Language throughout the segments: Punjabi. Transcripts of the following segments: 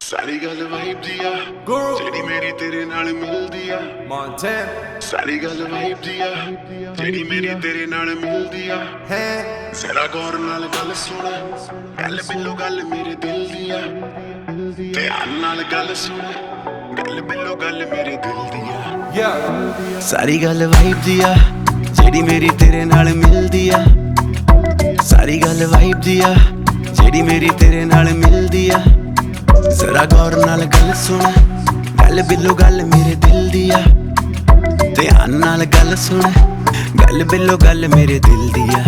ਸਾਰੀ ਗੱਲ ਵਾਈਬ ਦੀ ਆ ਜਿਹੜੀ ਮੇਰੀ ਤੇਰੇ ਨਾਲ ਮਿਲਦੀ ਆ Montana ਸਾਰੀ ਗੱਲ ਵਾਈਬ ਦੀ ਆ ਜਿਹੜੀ ਮੇਰੀ ਤੇਰੇ ਨਾਲ ਮਿਲਦੀ ਆ ਜ਼ਰਾ ਗੌਰ ਨਾਲ ਗੱਲ ਸੁਣ ਗੱਲ ਬਿੱਲੋ ਗੱਲ ਮੇਰੇ ਦਿਲ ਦੀ ਆ ਧਿਆਨ ਨਾਲ ਗੱਲ ਸੁਣ ਗੱਲ ਬਿੱਲੋ ਗੱਲ ਮੇਰੇ ਦਿਲ ਦੀ ਆ ਸਾਰੀ ਗੱਲ ਵਾਈਬ ਦੀ ਆ ਜਿਹੜੀ ਮੇਰੀ ਤੇਰੇ ਨਾਲ ਮਿਲਦੀ ਆ ਸਾਰੀ ਗੱਲ ਵਾਈਬ ਦੀ ਆ ਜਿਹੜੀ ਮੇਰੀ ਤੇਰੇ ਨਾਲ ਮਿਲਦੀ ਆ ਜ਼ਰਾ ਗੌਰ ਨਾਲ ਗੱਲ ਸੁਣ ਗੱਲ ਬਿੱਲੋ ਗੱਲ ਮੇਰੇ ਦਿਲ ਦੀ ਆ ਧਿਆਨ ਨਾਲ ਗੱਲ ਸੁਣ ਗੱਲ ਬਿੱਲੋ ਗੱਲ ਮੇਰੇ ਦਿਲ ਦੀ ਆ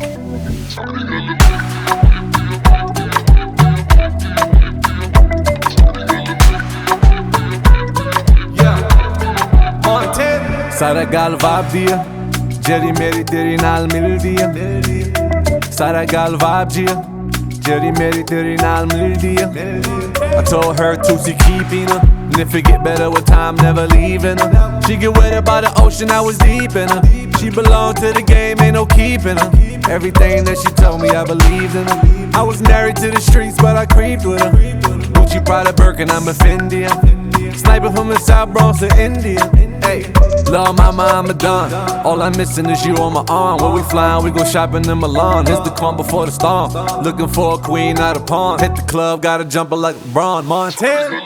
ਸਾਰਾ ਗੱਲ ਵਾਈਬ ਦੀ ਆ ਜਿਹੜੀ ਮੇਰੀ ਤੇਰੇ ਨਾਲ ਮਿਲਦੀ ਆ ਸਾਰਾ ਗੱਲ ਵਾਈਬ ਦੀ ਆ ਜਿਹੜੀ ਮੇਰੀ ਤੇਰੇ ਨਾਲ ਮਿਲਦੀ ਆ I told her to see keeping her and if it get better with time, never leaving her. She get wetter by the ocean, I was deep in her. She belonged to the game, ain't no keeping her. Everything that she told me, I believed in her. I was married to the streets, but I creeped with her. Gucci, Prada, Birkin, I'm a Fendi. Sniper from the South Bronx to India. Hey, love mama, I'm a don. All I'm missing is you on my arm. Where we flying, we go shopping in Milan. It's the calm before the storm. Looking for a queen, not a pawn. Hit the club, gotta jump her like LeBron. Montana.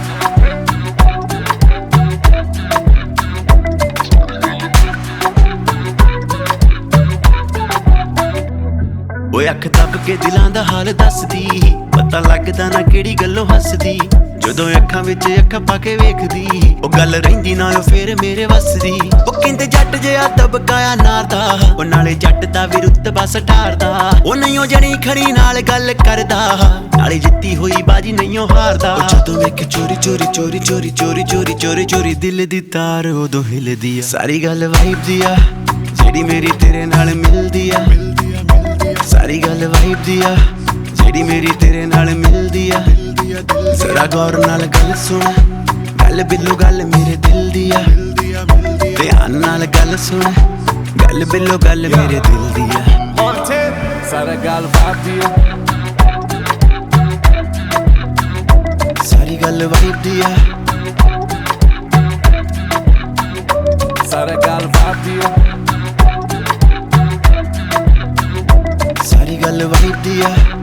ਓਏ ਅੱਖ ਤੱਕ ਕੇ ਦਿਲਾਂ ਦਾ ਹਾਲ ਦੱਸਦੀ ਪਤਾ ਲੱਗਦਾ ਨਾ ਕਿਹੜੀ ਗੱਲੋਂ ਹੱਸਦੀ ਜਦੋਂ ਅੱਖਾਂ ਵਿੱਚ ਅੱਖਾਂ ਪਾ ਕੇ ਵੇਖਦੀ ਉਹ ਗੱਲ ਰਹਿੰਦੀ ਨਾਲੋਂ ਫੇਰ ਮੇਰੇ ਵੱਸਦੀ ਉਹ ਕਹਿੰਦੇ ਜੱਟ ਜਿਹਾ ਦਬਕਾਇਆ ਨਾਰਦਾ ਉਹ ਨਾਲੇ ਜੱਟ ਦਾ ਵੀ ਰੁਤਬਾ ਸਟਾਰਦਾ ਉਹ ਨਹੀਂ ਉਹ ਜਣੀ ਖੜੀ ਨਾਲ ਗੱਲ ਕਰਦਾ ਨਾਲੇ ਜਿੱਤੀ ਹੋਈ ਬਾਜੀ ਨਹੀਂ ਉਹ ਹਾਰਦਾ ਜਦੋਂ ਵੇਖ ਚੋਰੀ ਚੋਰੀ ਚੋਰੀ ਚੋਰੀ ਚੋਰੀ ਚੋਰੀ ਚੋਰੀ ਚੋਰੀ ਦਿਲ ਦੀ ਤਾਰ ਉਦੋਂ ਹਿਲਦੀ ਆ ਸਾਰੀ ਗੱਲ ਵਾਈਬ ਦੀ ਆ ਜਿਹੜੀ ਮੇਰੀ ਤੇਰੇ ਨਾਲ ਮਿਲਦੀ ਆ ਸਾਰੀ ਗੱਲ ਵਾਈਬ ਦੀ ਆ ਜਿਹੜੀ ਮੇਰੀ ਤੇਰੇ ਨਾਲ ਮਿਲਦੀ ਆ ਜ਼ਰਾ ਗੌਰ ਨਾਲ ਗੱਲ ਸੁਣ ਗੱਲ ਬਿੱਲੋ ਗੱਲ ਮੇਰੇ ਦਿਲ ਦੀ ਆ ਧਿਆਨ ਨਾਲ ਗੱਲ ਸੁਣ ਗੱਲ ਬਿੱਲੋ ਗੱਲ ਮੇਰੇ ਦਿਲ ਦੀ ਆ ਸਾਰਾ ਗੱਲ ਵਾਈਬ ਦੀ ਆ ਸਾਰੀ ਗੱਲ ਵਾਈਬ ਦੀ ਆ ਸਾਰਾ ਗੱਲ ਵਾਈਬ ਦੀ ਆ ਸਾਰੀ ਗੱਲ ਵਾਈਬ ਦੀ ਆ